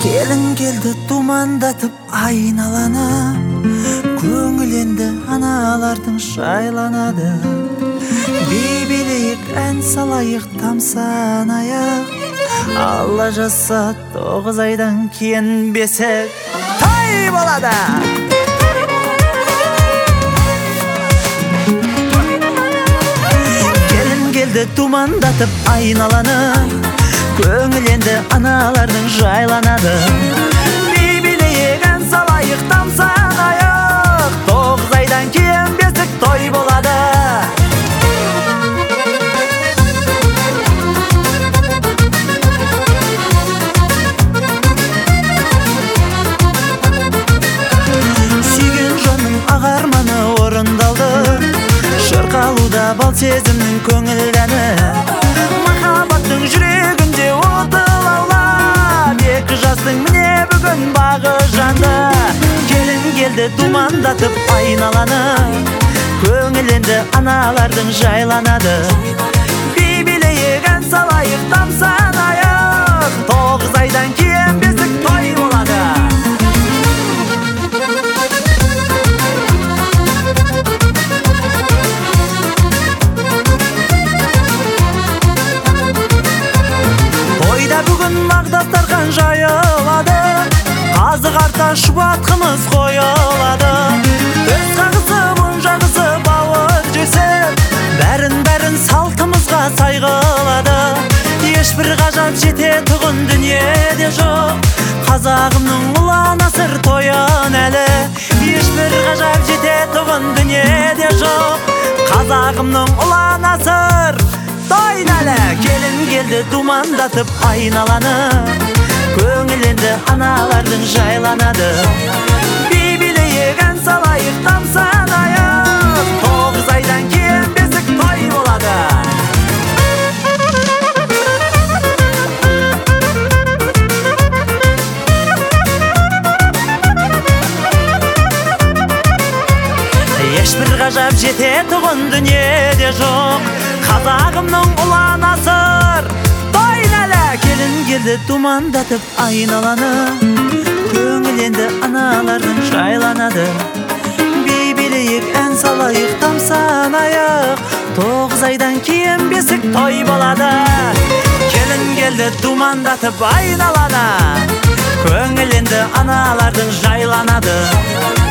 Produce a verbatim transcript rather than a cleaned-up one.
Келін келді думандатып айналаны, көңіл енді аналардың шайланады. Би билейік, ән салайық, тамсанайық, Алла жазса тоғыз айдан кейін бесік той болады. Келін келді думандатып айналаны, көңіл енді аналардың жайланады. Би билейік, ән салайық, тамсанайық, тоғыз айдан кейін бесік той болады. Сүйген жанның ағарманы орындалды, шырқалуда бал сезімнің көңіл әні. Махаббаттың жүрегінде оты лаулап, екі жастың міне бүгін бағы жанды. Келін келді думандатып айналаны, көңіл енді аналардың жайланады. Би билейік, ән салайық, тамсанайық, тоғыз айдан кейін бесік той болады. Бүгін мағдаттарған жайылады, қазы қарта шуатқымыз қойылады. Төс қағысы, бұн жағысы, бауыр жесіп, бәрін-бәрін салтымызға сайғылады. Ешбір ғажап жететұғын дүниеде жоқ, қазағымның ұлан асыр тойын әлі. Ешбір ғажап жететұғын дүниеде жоқ, қазағымның ұлан асыр тойын әлі. Келін келді думандатып айналаны, көңіл енді аналардың жайланады. Би билейік, ән салайық, тамсанайық, тоғыз айдан кейін бесік той болады. Ешбір ғажап жететұғын дүниеде жоқ, қазағымның ұлан асыр тойын әлі. Келін келді думандатып айналаны, көңіл енді аналардың жайланады. Би билейік, ән салайық, тамсанайық, тоғыз айдан кейін бесік той болады. Келін келді думандатып айналаны, көңіл енді аналардың жайланады.